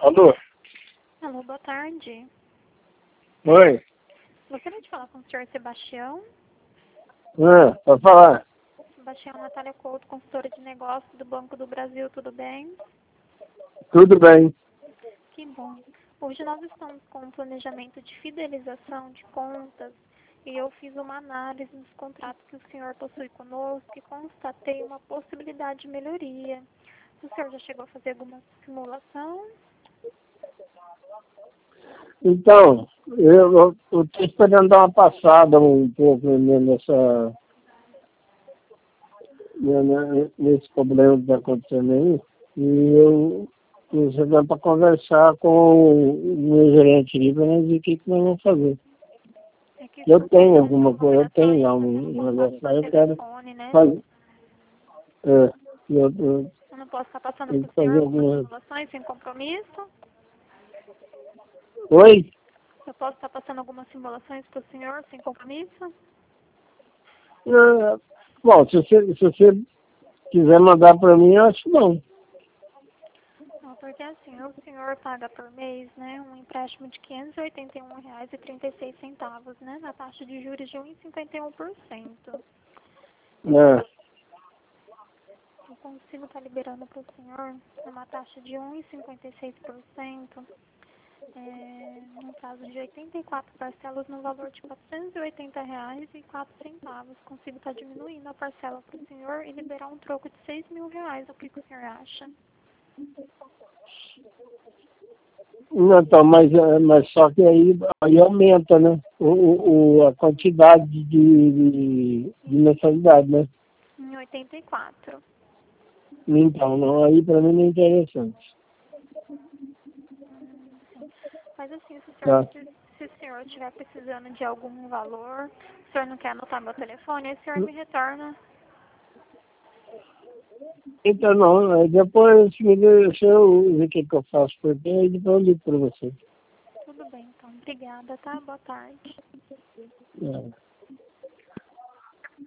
Alô? Alô, boa tarde. Oi? Gostaria de falar com o senhor Sebastião. Pode falar. Sebastião Natália Couto, consultora de negócios do Banco do Brasil, tudo bem? Tudo bem. Que bom. Hoje nós estamos com um planejamento de fidelização de contas e eu fiz uma análise dos contratos que o senhor possui conosco e constatei uma possibilidade de melhoria. O senhor já chegou a fazer alguma simulação? Então, eu estou esperando dar uma passada um pouco nesse problema que está acontecendo aí. E eu estou chegando para conversar com o meu gerente ali para nós ver o que nós vamos fazer. É que Eu tenho alguma coisa, eu tenho lá um negócio lá, eu quero telefone, né? fazer. Eu Eu não posso estar passando tenho para que o fazer senhor alguma. simulações sem compromisso? Oi? Eu posso estar passando algumas simulações para o senhor sem compromisso? Bom, se você quiser mandar para mim, eu acho bom. Não, porque assim, o senhor paga por mês, né, um empréstimo de R$ 581,36, né, na taxa de juros de 1,51%. Eu consigo estar liberando para o senhor uma taxa de 1,56%, no prazo de 84 parcelas no valor de R$ 480,04. Consigo estar diminuindo a parcela para o senhor e liberar um troco de R$ 6.000. O que o senhor acha? Não, então, mas só que aí aumenta, né? A quantidade de mensalidade, né? Em 84. Então, não, aí para mim não é interessante. Sim. Mas assim, Tá. se o senhor estiver precisando de algum valor, o senhor não quer anotar meu telefone, aí o senhor me retorna. Então, não, aí depois me deixa eu ver o que eu faço por quê, aí depois eu ligo para você. Tudo bem, então. Obrigada, tá? Boa tarde. É.